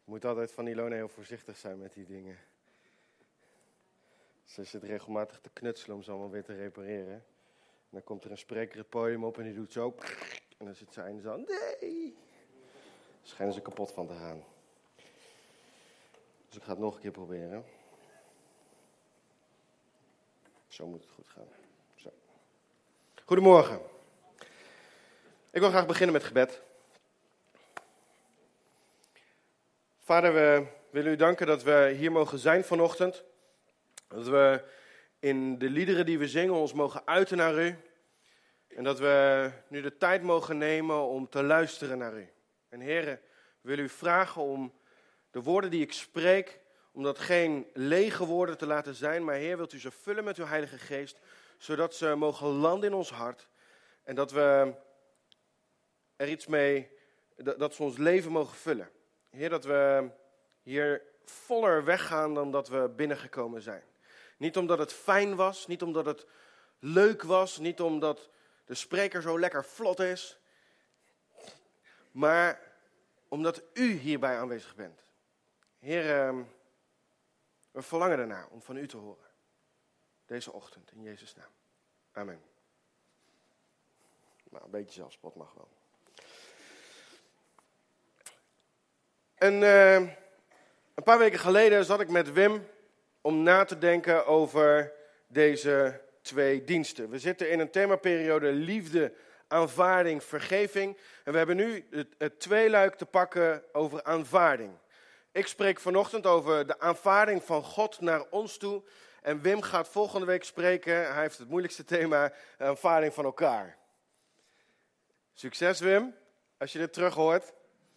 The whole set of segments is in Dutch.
Ik moet altijd van Ilona heel voorzichtig zijn met die dingen. Ze zit regelmatig te knutselen om ze allemaal weer te repareren. En dan komt er een spreker het podium op en die doet zo. En dan zit ze eindelijk zo. Nee! Daar schijnen ze kapot van te gaan. Dus ik ga het nog een keer proberen. Zo moet het goed gaan. Zo. Goedemorgen. Ik wil graag beginnen met gebed. Vader, we willen u danken dat we hier mogen zijn vanochtend. Dat we in de liederen die we zingen ons mogen uiten naar u. En dat we nu de tijd mogen nemen om te luisteren naar u. En heren, we willen u vragen om de woorden die ik spreek, om dat geen lege woorden te laten zijn. Maar Heer, wilt u ze vullen met uw Heilige Geest, zodat ze mogen landen in ons hart. En dat we er iets mee, dat ze ons leven mogen vullen. Heer, dat we hier voller weggaan dan dat we binnengekomen zijn. Niet omdat het fijn was, niet omdat het leuk was, niet omdat de spreker zo lekker vlot is. Maar omdat u hierbij aanwezig bent. Heer, we verlangen ernaar om van u te horen. Deze ochtend, in Jezus' naam. Amen. Nou, een beetje zelfspot mag wel. Een paar weken geleden zat ik met Wim om na te denken over deze twee diensten. We zitten in een themaperiode liefde, aanvaarding, vergeving. En we hebben nu het tweeluik te pakken over aanvaarding. Ik spreek vanochtend over de aanvaarding van God naar ons toe. En Wim gaat volgende week spreken, hij heeft het moeilijkste thema, aanvaarding van elkaar. Succes Wim, als je dit terug hoort.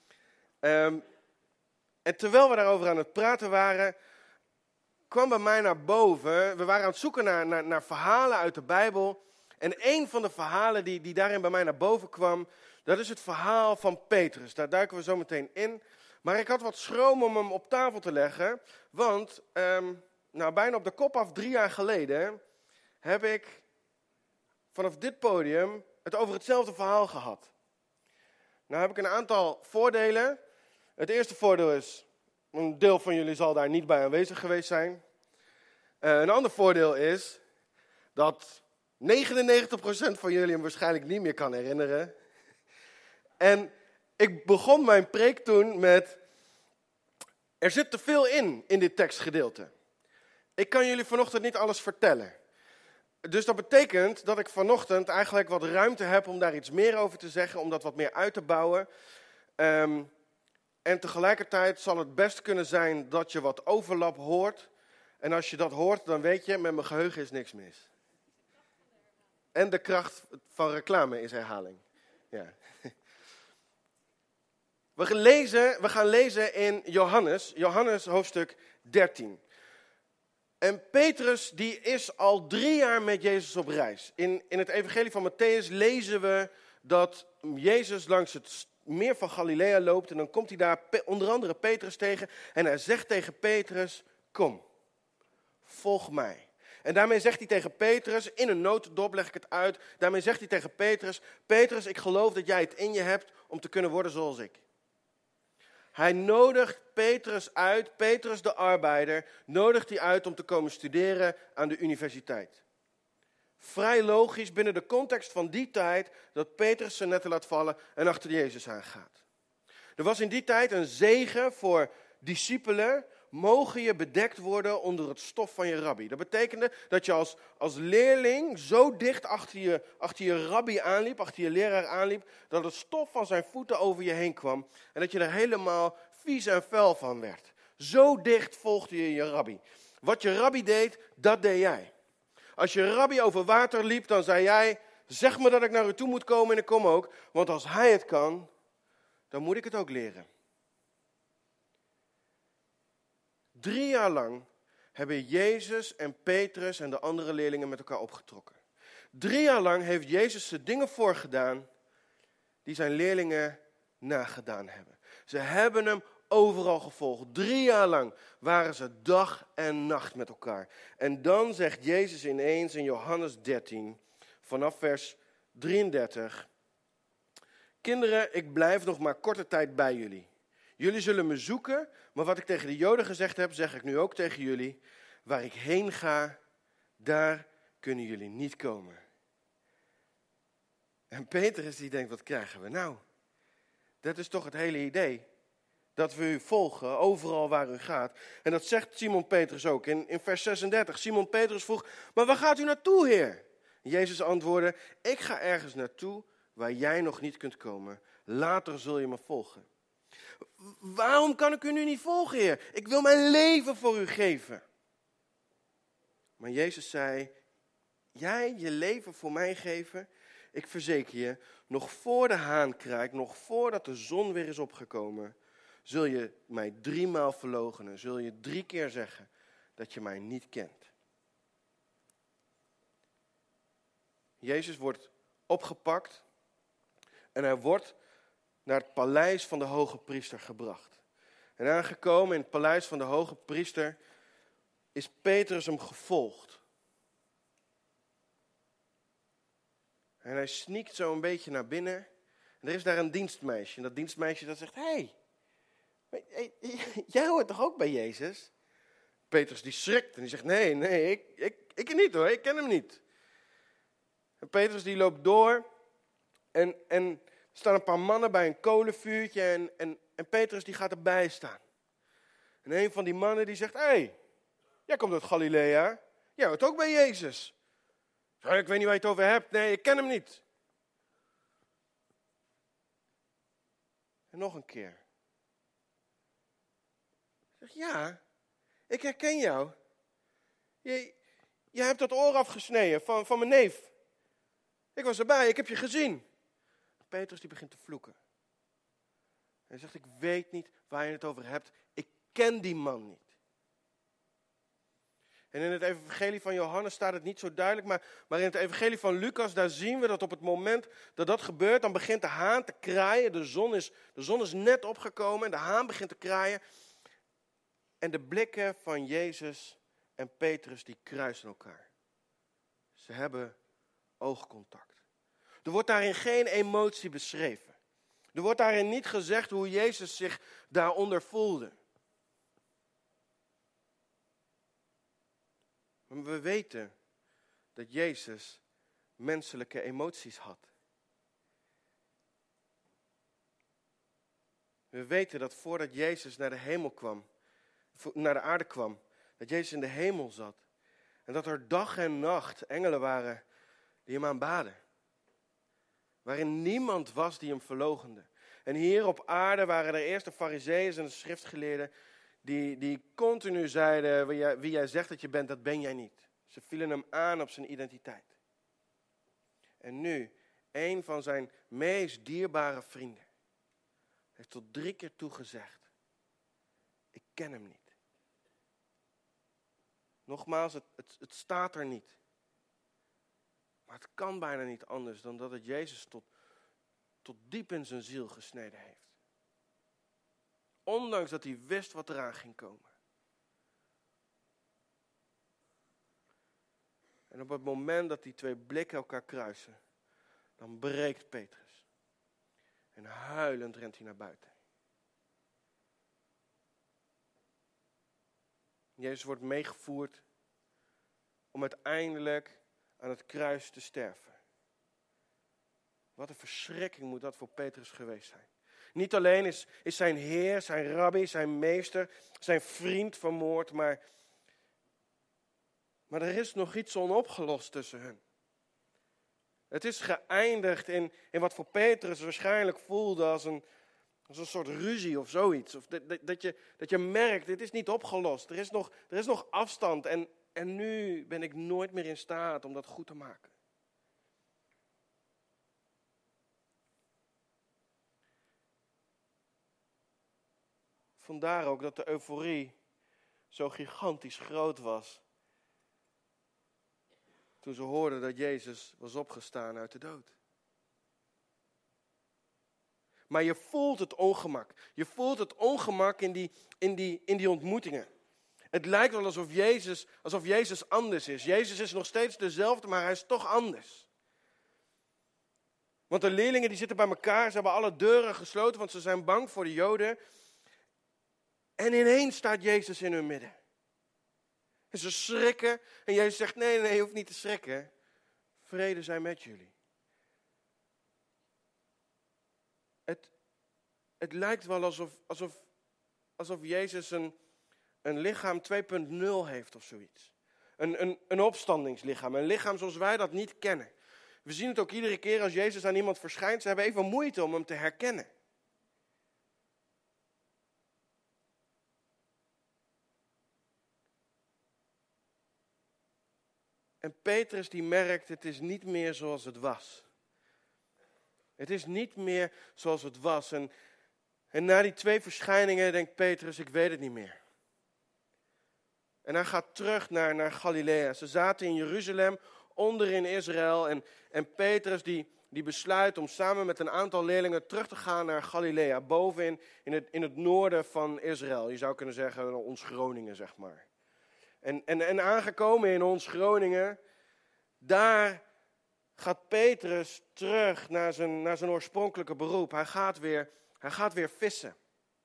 En terwijl we daarover aan het praten waren, kwam bij mij naar boven. We waren aan het zoeken naar verhalen uit de Bijbel. En een van de verhalen die daarin bij mij naar boven kwam, dat is het verhaal van Petrus. Daar duiken we zo meteen in. Maar ik had wat schroom om hem op tafel te leggen. Want bijna op de kop af 3 jaar geleden heb ik vanaf dit podium het over hetzelfde verhaal gehad. Nou heb ik een aantal voordelen. Het eerste voordeel is, een deel van jullie zal daar niet bij aanwezig geweest zijn. Een ander voordeel is dat 99% van jullie hem waarschijnlijk niet meer kan herinneren. En ik begon mijn preek toen met, er zit te veel in dit tekstgedeelte. Ik kan jullie vanochtend niet alles vertellen. Dus dat betekent dat ik vanochtend eigenlijk wat ruimte heb om daar iets meer over te zeggen, om dat wat meer uit te bouwen. En tegelijkertijd zal het best kunnen zijn dat je wat overlap hoort. En als je dat hoort, dan weet je, met mijn geheugen is niks mis. En de kracht van reclame is herhaling. Ja. We gaan lezen in Johannes hoofdstuk 13. En Petrus die is al 3 jaar met Jezus op reis. In het evangelie van Mattheüs lezen we dat Jezus langs het meer van Galilea loopt. En dan komt hij daar onder andere Petrus tegen. En hij zegt tegen Petrus, kom, volg mij. En daarmee zegt hij tegen Petrus, in een notendop leg ik het uit. Daarmee zegt hij tegen Petrus, Petrus, ik geloof dat jij het in je hebt om te kunnen worden zoals ik. Hij nodigt Petrus uit, Petrus de arbeider, nodigt hij uit om te komen studeren aan de universiteit. Vrij logisch binnen de context van die tijd dat Petrus zijn netten laat vallen en achter Jezus aangaat. Er was in die tijd een zegen voor discipelen, mogen je bedekt worden onder het stof van je rabbi. Dat betekende dat je als leerling zo dicht achter je rabbi aanliep, achter je leraar aanliep, dat het stof van zijn voeten over je heen kwam en dat je er helemaal vies en vuil van werd. Zo dicht volgde je je rabbi. Wat je rabbi deed, dat deed jij. Als je rabbi over water liep, dan zei jij, zeg me dat ik naar u toe moet komen en ik kom ook. Want als hij het kan, dan moet ik het ook leren. 3 jaar lang hebben Jezus en Petrus en de andere leerlingen met elkaar opgetrokken. 3 jaar lang heeft Jezus ze dingen voorgedaan die zijn leerlingen nagedaan hebben. Ze hebben hem overal gevolgd. 3 jaar lang waren ze dag en nacht met elkaar. En dan zegt Jezus ineens in Johannes 13, vanaf vers 33. Kinderen, ik blijf nog maar korte tijd bij jullie. Jullie zullen me zoeken, maar wat ik tegen de Joden gezegd heb, zeg ik nu ook tegen jullie. Waar ik heen ga, daar kunnen jullie niet komen. En Petrus die denkt, wat krijgen we nou? Dat is toch het hele idee. Dat we u volgen, overal waar u gaat. En dat zegt Simon Petrus ook in vers 36. Simon Petrus vroeg, maar waar gaat u naartoe, Heer? En Jezus antwoordde, ik ga ergens naartoe waar jij nog niet kunt komen. Later zul je me volgen. Waarom kan ik u nu niet volgen, Heer? Ik wil mijn leven voor u geven. Maar Jezus zei, jij je leven voor mij geven? Ik verzeker je, nog voor de haan kraait, nog voordat de zon weer is opgekomen, zul je mij 3 maal verloochenen. Zul je 3 keer zeggen dat je mij niet kent. Jezus wordt opgepakt en hij wordt naar het paleis van de hoge priester gebracht. En aangekomen in het paleis van de hoge priester is Petrus hem gevolgd. En hij sneakt zo een beetje naar binnen. En er is daar een dienstmeisje. En dat dienstmeisje dat zegt, hey, jij hoort toch ook bij Jezus? Petrus die schrikt en die zegt, nee, ik niet hoor, ik ken hem niet. En Petrus die loopt door en er staan een paar mannen bij een kolenvuurtje en Petrus die gaat erbij staan. En een van die mannen die zegt, hey, jij komt uit Galilea, jij hoort ook bij Jezus. Ik weet niet waar je het over hebt, nee, ik ken hem niet. En nog een keer. Ik zeg, ja, ik herken jou. Je hebt dat oor afgesneden van mijn neef. Ik was erbij, ik heb je gezien. Petrus die begint te vloeken. Hij zegt, ik weet niet waar je het over hebt. Ik ken die man niet. En in het evangelie van Johannes staat het niet zo duidelijk, maar in het evangelie van Lucas, daar zien we dat op het moment dat dat gebeurt, dan begint de haan te kraaien. De zon is net opgekomen en de haan begint te kraaien. En de blikken van Jezus en Petrus die kruisen elkaar. Ze hebben oogcontact. Er wordt daarin geen emotie beschreven. Er wordt daarin niet gezegd hoe Jezus zich daaronder voelde. Maar we weten dat Jezus menselijke emoties had. We weten dat voordat Jezus naar de aarde kwam, dat Jezus in de hemel zat. En dat er dag en nacht engelen waren die hem aanbaden. Waarin niemand was die hem verloochende. En hier op aarde waren er eerst de Farizeeën en de schriftgeleerden die continu zeiden, wie jij zegt dat je bent, dat ben jij niet. Ze vielen hem aan op zijn identiteit. En nu, een van zijn meest dierbare vrienden heeft tot 3 keer toe gezegd, ik ken hem niet. Nogmaals, het staat er niet. Maar het kan bijna niet anders dan dat het Jezus tot diep in zijn ziel gesneden heeft. Ondanks dat hij wist wat eraan ging komen. En op het moment dat die 2 blikken elkaar kruisen, dan breekt Petrus. En huilend rent hij naar buiten. Jezus wordt meegevoerd om uiteindelijk aan het kruis te sterven. Wat een verschrikking moet dat voor Petrus geweest zijn. Niet alleen is zijn Heer, zijn rabbi, zijn meester, zijn vriend vermoord, maar er is nog iets onopgelost tussen hen. Het is geëindigd in wat voor Petrus waarschijnlijk voelde als een soort ruzie of zoiets. Of dat je merkt, dit is niet opgelost. Er is nog afstand en nu ben ik nooit meer in staat om dat goed te maken. Vandaar ook dat de euforie zo gigantisch groot was toen ze hoorden dat Jezus was opgestaan uit de dood. Maar je voelt het ongemak. Je voelt het ongemak in die ontmoetingen. Het lijkt wel alsof Jezus anders is. Jezus is nog steeds dezelfde, maar hij is toch anders. Want de leerlingen die zitten bij elkaar, ze hebben alle deuren gesloten, want ze zijn bang voor de Joden. En ineens staat Jezus in hun midden. En ze schrikken. En Jezus zegt, nee, je hoeft niet te schrikken. Vrede zij met jullie. Het lijkt wel alsof Jezus een lichaam 2.0 heeft of zoiets. Een opstandingslichaam. Een lichaam zoals wij dat niet kennen. We zien het ook iedere keer als Jezus aan iemand verschijnt. Ze hebben even moeite om hem te herkennen. En Petrus die merkt, het is niet meer zoals het was. Het is niet meer zoals het was. En na die 2 verschijningen denkt Petrus, ik weet het niet meer. En hij gaat terug naar Galilea. Ze zaten in Jeruzalem, onder in Israël. En Petrus die besluit om samen met een aantal leerlingen terug te gaan naar Galilea. Boven in het noorden van Israël. Je zou kunnen zeggen, ons Groningen, zeg maar. En aangekomen in ons Groningen, daar gaat Petrus terug naar zijn oorspronkelijke beroep. Hij gaat weer vissen.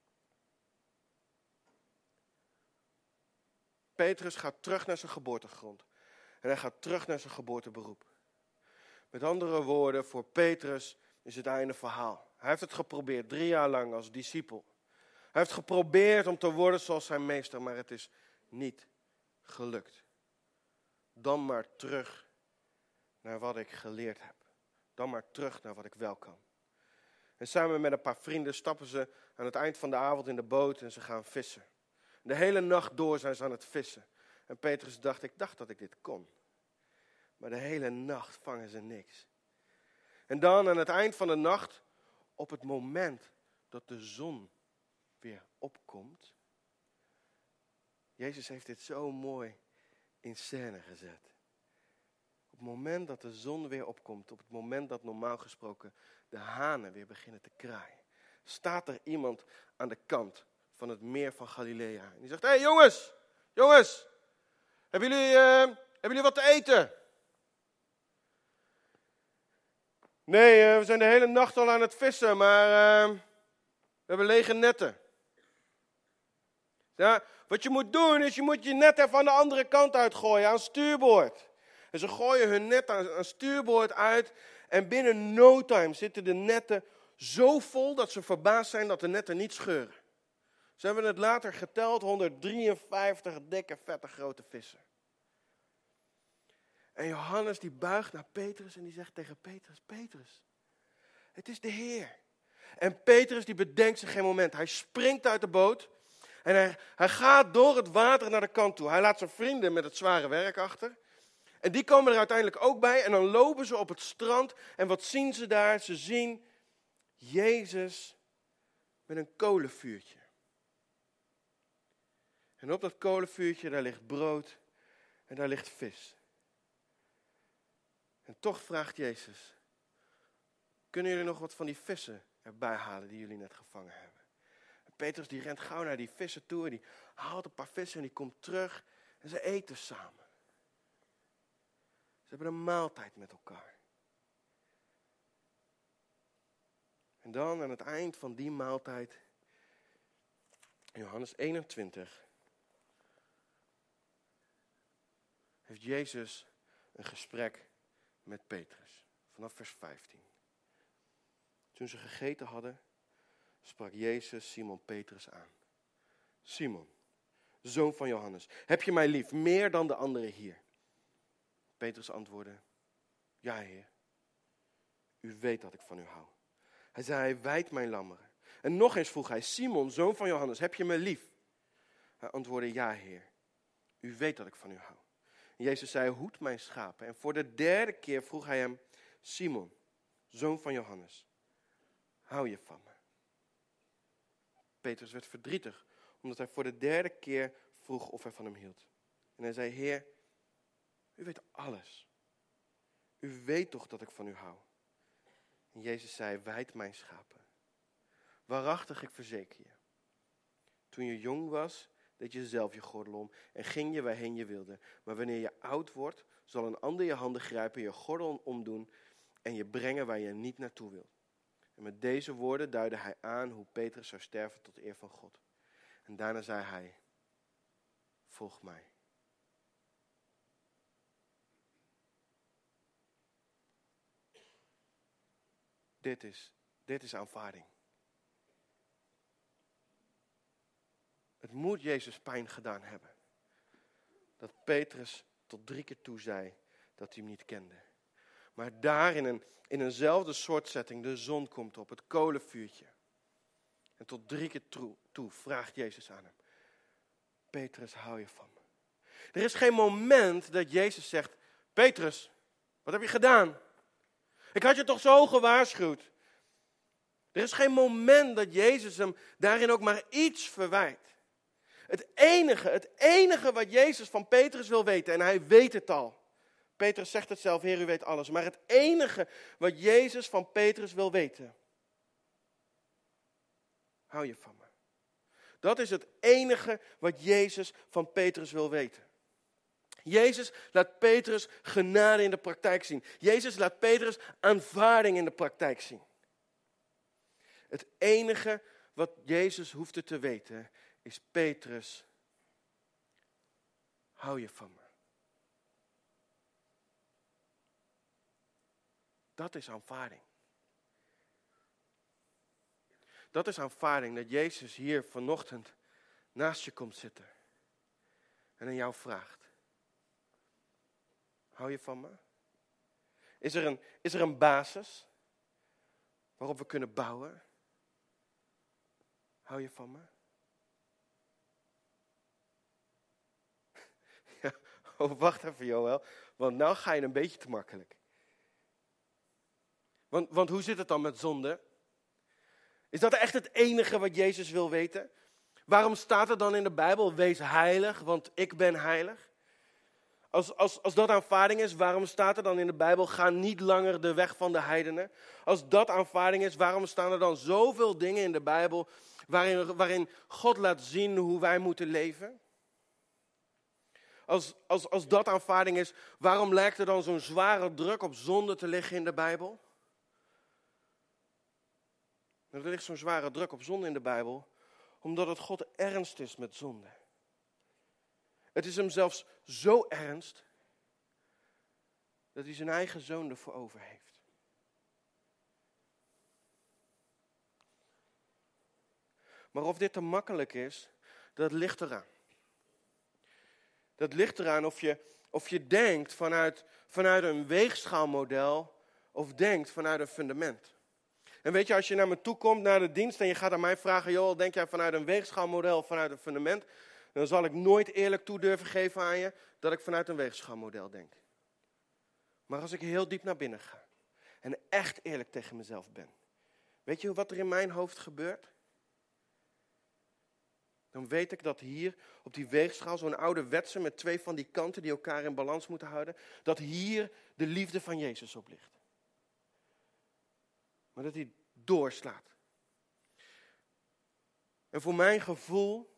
Petrus gaat terug naar zijn geboortegrond. En hij gaat terug naar zijn geboorteberoep. Met andere woorden, voor Petrus is het einde verhaal. Hij heeft het geprobeerd, 3 jaar lang als discipel. Hij heeft geprobeerd om te worden zoals zijn meester, maar het is niet gelukt. Dan maar terug naar wat ik geleerd heb. Dan maar terug naar wat ik wel kan. En samen met een paar vrienden stappen ze aan het eind van de avond in de boot en ze gaan vissen. De hele nacht door zijn ze aan het vissen. En Petrus dacht, ik dacht dat ik dit kon. Maar de hele nacht vangen ze niks. En dan aan het eind van de nacht, op het moment dat de zon weer opkomt. Jezus heeft dit zo mooi in scène gezet. Op het moment dat de zon weer opkomt, op het moment dat normaal gesproken de hanen weer beginnen te kraaien, staat er iemand aan de kant van het meer van Galilea. En die zegt, hey jongens, hebben jullie wat te eten? Nee, we zijn de hele nacht al aan het vissen, maar we hebben lege netten. Ja, wat je moet doen is, je moet je net even aan de andere kant uitgooien, aan stuurboord. En ze gooien hun net aan stuurboord uit en binnen no time zitten de netten zo vol dat ze verbaasd zijn dat de netten niet scheuren. Ze hebben het later geteld, 153 dikke, vette, grote vissen. En Johannes die buigt naar Petrus en die zegt tegen Petrus, het is de Heer. En Petrus die bedenkt zich geen moment. Hij springt uit de boot en hij gaat door het water naar de kant toe. Hij laat zijn vrienden met het zware werk achter. En die komen er uiteindelijk ook bij en dan lopen ze op het strand. En wat zien ze daar? Ze zien Jezus met een kolenvuurtje. En op dat kolenvuurtje, daar ligt brood en daar ligt vis. En toch vraagt Jezus, kunnen jullie nog wat van die vissen erbij halen die jullie net gevangen hebben? En Petrus die rent gauw naar die vissen toe en die haalt een paar vissen en die komt terug en ze eten samen. Ze hebben een maaltijd met elkaar. En dan aan het eind van die maaltijd, in Johannes 21, heeft Jezus een gesprek met Petrus. Vanaf vers 15. Toen ze gegeten hadden, sprak Jezus Simon Petrus aan. Simon, zoon van Johannes, heb je mij lief, meer dan de anderen hier? Petrus antwoordde, ja Heer, u weet dat ik van u hou. Hij zei, hij wijdt mijn lammeren. En nog eens vroeg hij, Simon, zoon van Johannes, heb je me lief? Hij antwoordde, ja Heer, u weet dat ik van u hou. En Jezus zei, hoed mijn schapen. En voor de 3e keer vroeg hij hem, Simon, zoon van Johannes, hou je van me? Petrus werd verdrietig, omdat hij voor de 3e keer vroeg of hij van hem hield. En hij zei, Heer, u weet alles. U weet toch dat ik van u hou? En Jezus zei, wijd mijn schapen. Waarachtig, ik verzeker je. Toen je jong was, deed je zelf je gordel om en ging je waarheen je wilde. Maar wanneer je oud wordt, zal een ander je handen grijpen, je gordel omdoen en je brengen waar je niet naartoe wilt. En met deze woorden duidde hij aan hoe Petrus zou sterven tot eer van God. En daarna zei hij, volg mij. Dit is aanvaarding. Het moet Jezus pijn gedaan hebben. Dat Petrus tot 3 keer toe zei dat hij hem niet kende. Maar daar in eenzelfde soort setting, de zon komt op, het kolenvuurtje. En tot 3 keer toe vraagt Jezus aan hem. Petrus, hou je van me? Er is geen moment dat Jezus zegt, Petrus, wat heb je gedaan? Ik had je toch zo gewaarschuwd? Er is geen moment dat Jezus hem daarin ook maar iets verwijt. Het enige wat Jezus van Petrus wil weten, en hij weet het al. Petrus zegt het zelf, Heer, u weet alles. Maar het enige wat Jezus van Petrus wil weten. Hou je van me? Dat is het enige wat Jezus van Petrus wil weten. Jezus laat Petrus genade in de praktijk zien. Jezus laat Petrus aanvaarding in de praktijk zien. Het enige wat Jezus hoefde te weten is, Petrus, hou je van me? Dat is aanvaarding. Dat is aanvaarding, dat Jezus hier vanochtend naast je komt zitten en aan jou vraagt. Hou je van me? Is er een basis waarop we kunnen bouwen? Hou je van me? Ja, oh, wacht even Joël, want nou ga je een beetje te makkelijk. Want hoe zit het dan met zonde? Is dat echt het enige wat Jezus wil weten? Waarom staat er dan in de Bijbel, wees heilig, want ik ben heilig? Als dat aanvaarding is, waarom staat er dan in de Bijbel, ga niet langer de weg van de heidenen? Als dat aanvaarding is, waarom staan er dan zoveel dingen in de Bijbel waarin God laat zien hoe wij moeten leven? Als dat aanvaarding is, waarom lijkt er dan zo'n zware druk op zonde te liggen in de Bijbel? Er ligt zo'n zware druk op zonde in de Bijbel, omdat het God ernst is met zonde. Het is hem zelfs zo ernst, dat hij zijn eigen zoon ervoor over heeft. Maar of dit te makkelijk is, dat ligt eraan. Dat ligt eraan of je denkt vanuit een weegschaalmodel, of denkt vanuit een fundament. En weet je, als je naar me toe komt, naar de dienst, en je gaat aan mij vragen, Joel, denk jij vanuit een weegschaalmodel of vanuit een fundament? Dan zal ik nooit eerlijk toe durven geven aan je dat ik vanuit een weegschaalmodel denk. Maar als ik heel diep naar binnen ga en echt eerlijk tegen mezelf ben, weet je wat er in mijn hoofd gebeurt? Dan weet ik dat hier op die weegschaal, zo'n ouderwetse met 2 van die kanten die elkaar in balans moeten houden, dat hier de liefde van Jezus op ligt. Maar dat hij doorslaat. En voor mijn gevoel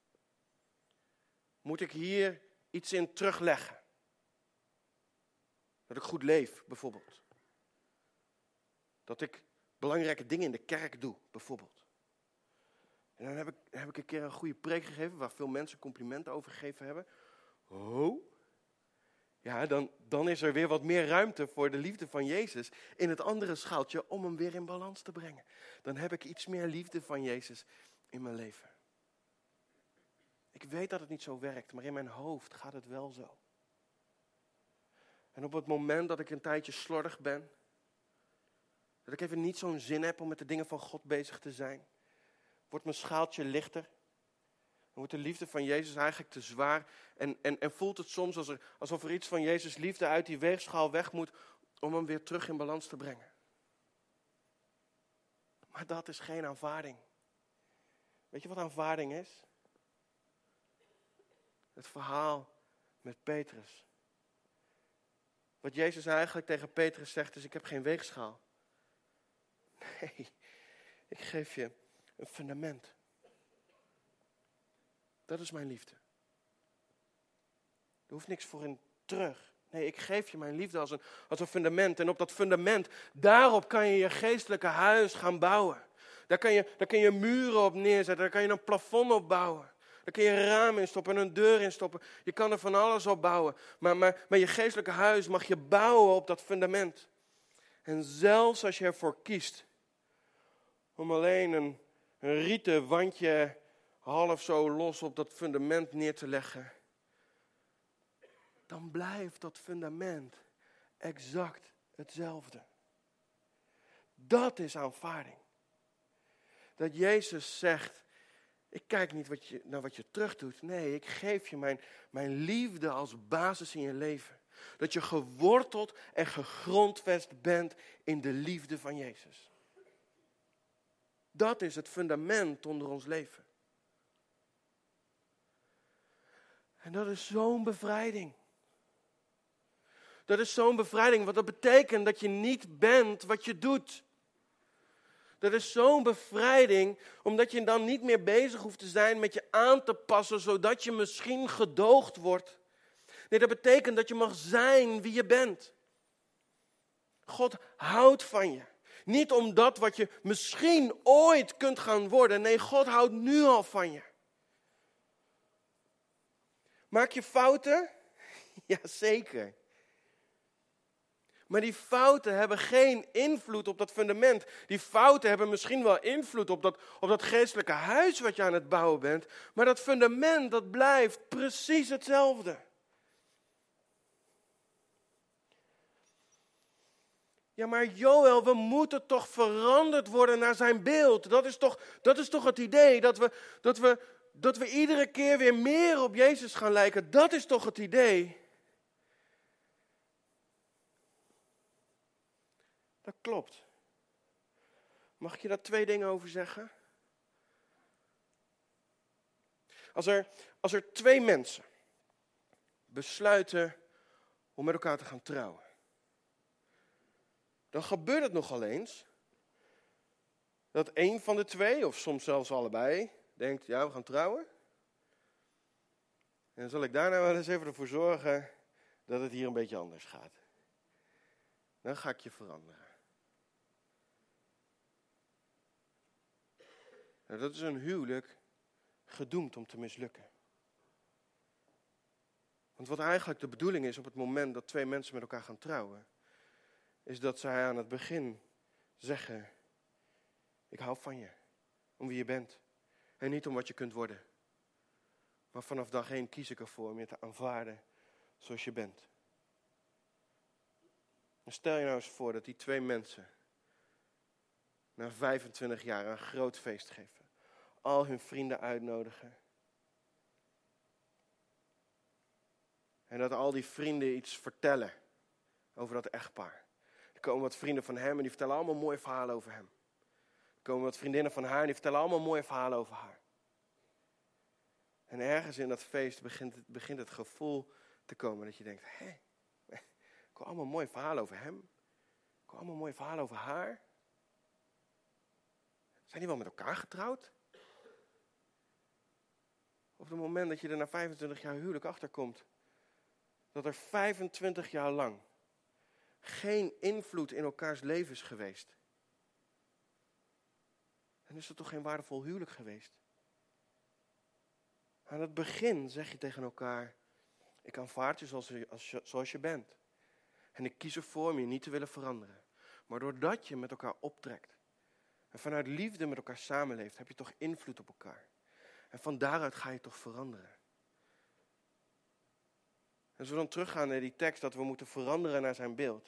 moet ik hier iets in terugleggen. Dat ik goed leef, bijvoorbeeld. Dat ik belangrijke dingen in de kerk doe, bijvoorbeeld. En dan heb ik een keer een goede preek gegeven, waar veel mensen complimenten over gegeven hebben. Oh, ja, dan is er weer wat meer ruimte voor de liefde van Jezus in het andere schaaltje om hem weer in balans te brengen. Dan heb ik iets meer liefde van Jezus in mijn leven. Ik weet dat het niet zo werkt, maar in mijn hoofd gaat het wel zo. En op het moment dat ik een tijdje slordig ben, dat ik even niet zo'n zin heb om met de dingen van God bezig te zijn, wordt mijn schaaltje lichter. Dan wordt de liefde van Jezus eigenlijk te zwaar. En voelt het soms alsof er iets van Jezus' liefde uit die weegschaal weg moet om hem weer terug in balans te brengen. Maar dat is geen aanvaarding. Weet je wat aanvaarding is? Het verhaal met Petrus. Wat Jezus eigenlijk tegen Petrus zegt is, ik heb geen weegschaal. Nee, ik geef je een fundament. Dat is mijn liefde. Er hoeft niks voor in terug. Nee, ik geef je mijn liefde als een fundament. En op dat fundament, daarop kan je je geestelijke huis gaan bouwen. Daar kan je muren op neerzetten, daar kan je een plafond op bouwen. Daar kun je een raam in stoppen en een deur in stoppen. Je kan er van alles op bouwen. Maar je geestelijke huis mag je bouwen op dat fundament. En zelfs als je ervoor kiest om alleen een rieten wandje half zo los op dat fundament neer te leggen, dan blijft dat fundament exact hetzelfde. Dat is aanvaarding. Dat Jezus zegt, ik kijk niet naar wat je terug doet. Nee, ik geef je mijn liefde als basis in je leven. Dat je geworteld en gegrondvest bent in de liefde van Jezus. Dat is het fundament onder ons leven. En dat is zo'n bevrijding. Dat is zo'n bevrijding, want dat betekent dat je niet bent wat je doet. Dat is zo'n bevrijding, omdat je dan niet meer bezig hoeft te zijn met je aan te passen, zodat je misschien gedoogd wordt. Nee, dat betekent dat je mag zijn wie je bent. God houdt van je. Niet om dat wat je misschien ooit kunt gaan worden. Nee, God houdt nu al van je. Maak je fouten? Jazeker. Maar die fouten hebben geen invloed op dat fundament. Die fouten hebben misschien wel invloed op dat geestelijke huis wat je aan het bouwen bent. Maar dat fundament, dat blijft precies hetzelfde. Ja, maar Joël, we moeten toch veranderd worden naar zijn beeld. Dat is toch het idee, dat we iedere keer weer meer op Jezus gaan lijken. Dat is toch het idee. Dat klopt. Mag ik je daar 2 dingen over zeggen? Als er 2 mensen besluiten om met elkaar te gaan trouwen, dan gebeurt het nogal eens dat één van de 2, of soms zelfs allebei, denkt, ja, we gaan trouwen. En dan zal ik daarna wel eens even ervoor zorgen dat het hier een beetje anders gaat. Dan ga ik je veranderen. Nou, dat is een huwelijk gedoemd om te mislukken. Want wat eigenlijk de bedoeling is op het moment dat 2 mensen met elkaar gaan trouwen, is dat zij aan het begin zeggen, ik hou van je, om wie je bent. En niet om wat je kunt worden. Maar vanaf dag 1 kies ik ervoor om je te aanvaarden zoals je bent. En stel je nou eens voor dat die 2 mensen na 25 jaar een groot feest geven. Al hun vrienden uitnodigen. En dat al die vrienden iets vertellen over dat echtpaar. Er komen wat vrienden van hem en die vertellen allemaal mooie verhalen over hem. Er komen wat vriendinnen van haar en die vertellen allemaal mooie verhalen over haar. En ergens in dat feest begint het gevoel te komen dat je denkt, ik hoor allemaal mooie verhalen over hem. Ik hoor allemaal mooie verhalen over haar. Zijn die wel met elkaar getrouwd? Op het moment dat je er na 25 jaar huwelijk achterkomt, dat er 25 jaar lang geen invloed in elkaars leven is geweest, dan is het toch geen waardevol huwelijk geweest. Aan het begin zeg je tegen elkaar, ik aanvaard je zoals je bent. En ik kies ervoor om je niet te willen veranderen. Maar doordat je met elkaar optrekt en vanuit liefde met elkaar samenleeft, heb je toch invloed op elkaar. En van daaruit ga je toch veranderen. En als we dan teruggaan naar die tekst dat we moeten veranderen naar zijn beeld.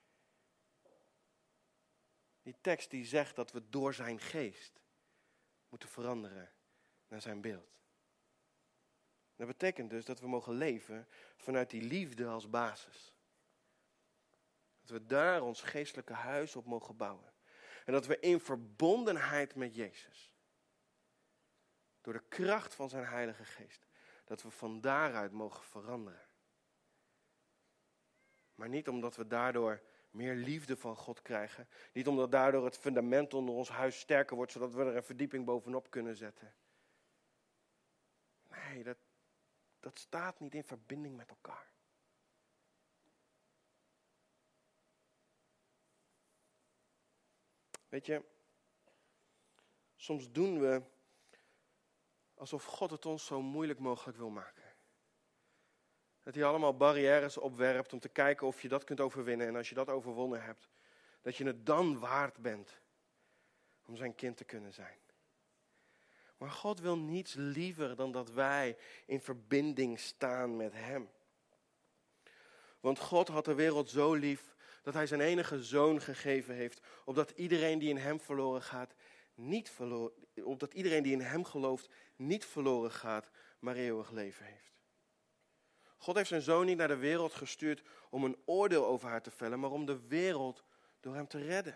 Die tekst die zegt dat we door zijn geest moeten veranderen naar zijn beeld. Dat betekent dus dat we mogen leven vanuit die liefde als basis. Dat we daar ons geestelijke huis op mogen bouwen. En dat we in verbondenheid met Jezus, door de kracht van zijn Heilige Geest, dat we van daaruit mogen veranderen. Maar niet omdat we daardoor meer liefde van God krijgen. Niet omdat daardoor het fundament onder ons huis sterker wordt, zodat we er een verdieping bovenop kunnen zetten. Nee, dat staat niet in verbinding met elkaar. Weet je, Soms doen we alsof God het ons zo moeilijk mogelijk wil maken. Dat hij allemaal barrières opwerpt om te kijken of je dat kunt overwinnen. En als je dat overwonnen hebt, dat je het dan waard bent om zijn kind te kunnen zijn. Maar God wil niets liever dan dat wij in verbinding staan met hem. Want God had de wereld zo lief dat hij zijn enige zoon gegeven heeft, opdat iedereen die in hem verloren gaat, opdat iedereen die in hem gelooft niet verloren gaat, maar eeuwig leven heeft. God heeft zijn zoon niet naar de wereld gestuurd om een oordeel over haar te vellen, maar om de wereld door hem te redden.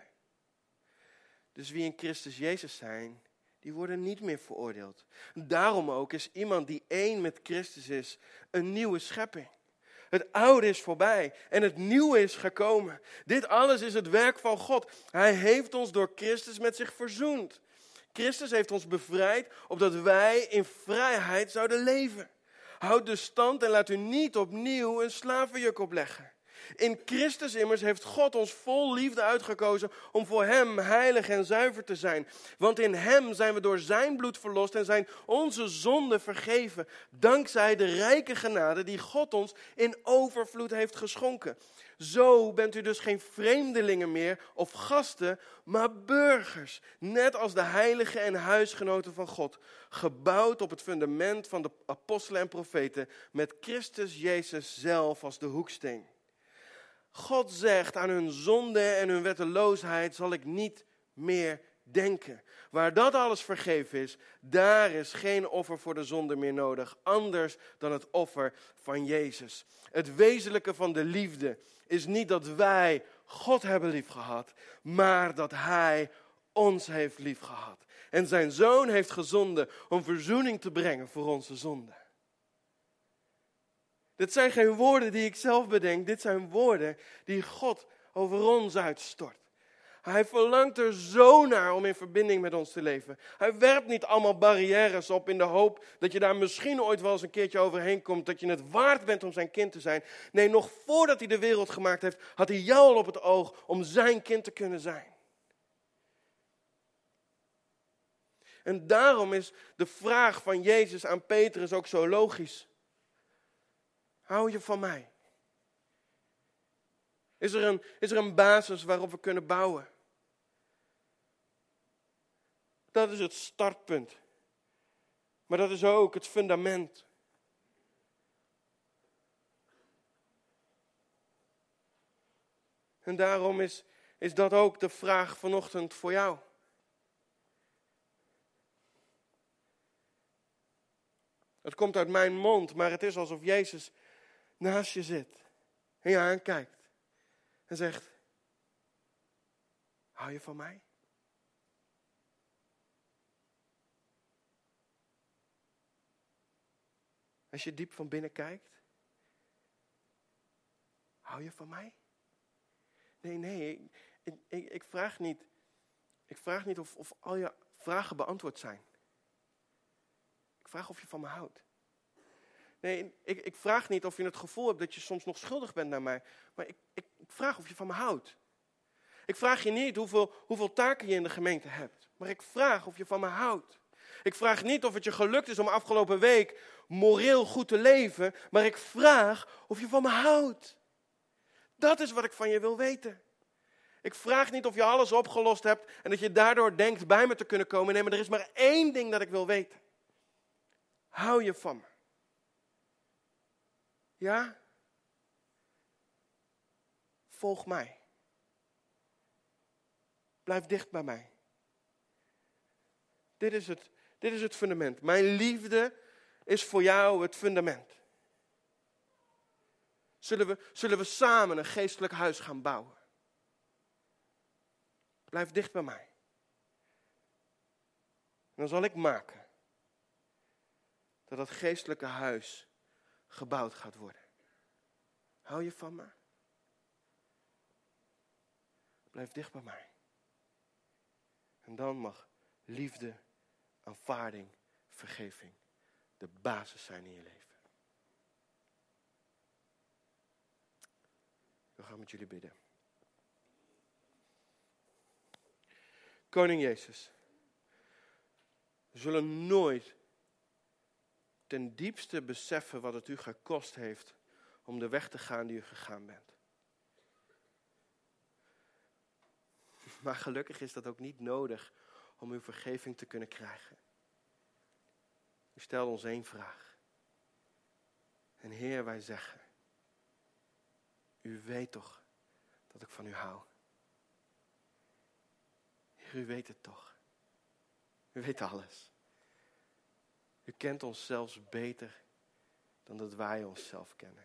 Dus wie in Christus Jezus zijn, die worden niet meer veroordeeld. Daarom ook is iemand die één met Christus is, een nieuwe schepping. Het oude is voorbij en het nieuwe is gekomen. Dit alles is het werk van God. Hij heeft ons door Christus met zich verzoend. Christus heeft ons bevrijd, opdat wij in vrijheid zouden leven. Houd dus stand en laat u niet opnieuw een slavenjuk opleggen. In Christus immers heeft God ons vol liefde uitgekozen om voor hem heilig en zuiver te zijn. Want in hem zijn we door zijn bloed verlost en zijn onze zonden vergeven. Dankzij de rijke genade die God ons in overvloed heeft geschonken. Zo bent u dus geen vreemdelingen meer of gasten, maar burgers. Net als de heiligen en huisgenoten van God. Gebouwd op het fundament van de apostelen en profeten. Met Christus Jezus zelf als de hoeksteen. God zegt, aan hun zonde en hun wetteloosheid zal ik niet meer denken. Waar dat alles vergeven is, daar is geen offer voor de zonde meer nodig. Anders dan het offer van Jezus. Het wezenlijke van de liefde is niet dat wij God hebben liefgehad, maar dat Hij ons heeft liefgehad. En zijn Zoon heeft gezonden om verzoening te brengen voor onze zonden. Dit zijn geen woorden die ik zelf bedenk. Dit zijn woorden die God over ons uitstort. Hij verlangt er zo naar om in verbinding met ons te leven. Hij werpt niet allemaal barrières op in de hoop dat je daar misschien ooit wel eens een keertje overheen komt. Dat je het waard bent om zijn kind te zijn. Nee, nog voordat hij de wereld gemaakt heeft, had hij jou al op het oog om zijn kind te kunnen zijn. En daarom is de vraag van Jezus aan Petrus ook zo logisch. Hou je van mij? Is er een basis waarop we kunnen bouwen? Dat is het startpunt. Maar dat is ook het fundament. En daarom is dat ook de vraag vanochtend voor jou. Het komt uit mijn mond, maar het is alsof Jezus naast je zit en je aankijkt en zegt, hou je van mij? Als je diep van binnen kijkt, hou je van mij? Nee, ik vraag niet of al je vragen beantwoord zijn. Ik vraag of je van me houdt. Nee, ik vraag niet of je het gevoel hebt dat je soms nog schuldig bent naar mij. Maar ik vraag of je van me houdt. Ik vraag je niet hoeveel taken je in de gemeente hebt. Maar ik vraag of je van me houdt. Ik vraag niet of het je gelukt is om afgelopen week moreel goed te leven. Maar ik vraag of je van me houdt. Dat is wat ik van je wil weten. Ik vraag niet of je alles opgelost hebt en dat je daardoor denkt bij me te kunnen komen. Nee, maar er is maar één ding dat ik wil weten. Hou je van me? Ja? Volg mij. Blijf dicht bij mij. Dit is het fundament. Mijn liefde is voor jou het fundament. Zullen we samen een geestelijk huis gaan bouwen? Blijf dicht bij mij. En dan zal ik maken dat dat geestelijke huis gebouwd gaat worden. Hou je van me? Blijf dicht bij mij. En dan mag liefde, aanvaarding, vergeving de basis zijn in je leven. We gaan met jullie bidden. Koning Jezus, We zullen nooit ten diepste beseffen wat het u gekost heeft om de weg te gaan die u gegaan bent. Maar gelukkig is dat ook niet nodig om uw vergeving te kunnen krijgen. U stelt ons één vraag. En Heer, wij zeggen, u weet toch dat ik van u hou. Heer, u weet het toch. U weet alles. U kent ons zelfs beter dan dat wij onszelf kennen.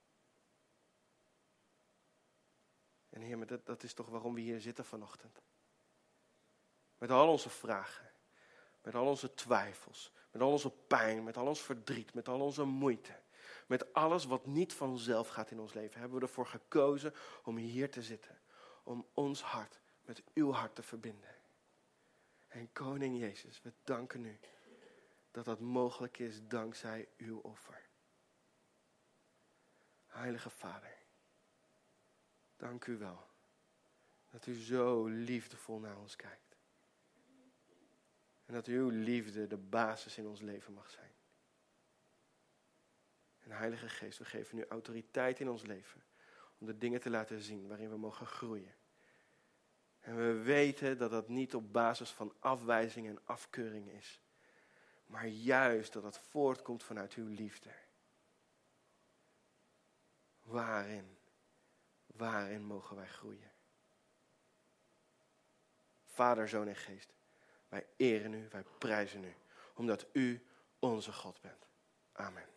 En Heer, maar dat is toch waarom we hier zitten vanochtend. Met al onze vragen, met al onze twijfels, met al onze pijn, met al ons verdriet, met al onze moeite. Met alles wat niet vanzelf gaat in ons leven, hebben we ervoor gekozen om hier te zitten. Om ons hart met uw hart te verbinden. En Koning Jezus, we danken u dat dat mogelijk is dankzij uw offer. Heilige Vader, dank u wel dat u zo liefdevol naar ons kijkt. En dat uw liefde de basis in ons leven mag zijn. En Heilige Geest, we geven u autoriteit in ons leven om de dingen te laten zien waarin we mogen groeien. En we weten dat dat niet op basis van afwijzing en afkeuring is. Maar juist dat het voortkomt vanuit uw liefde. Waarin mogen wij groeien? Vader, Zoon en Geest, wij eren u, wij prijzen u. Omdat u onze God bent. Amen.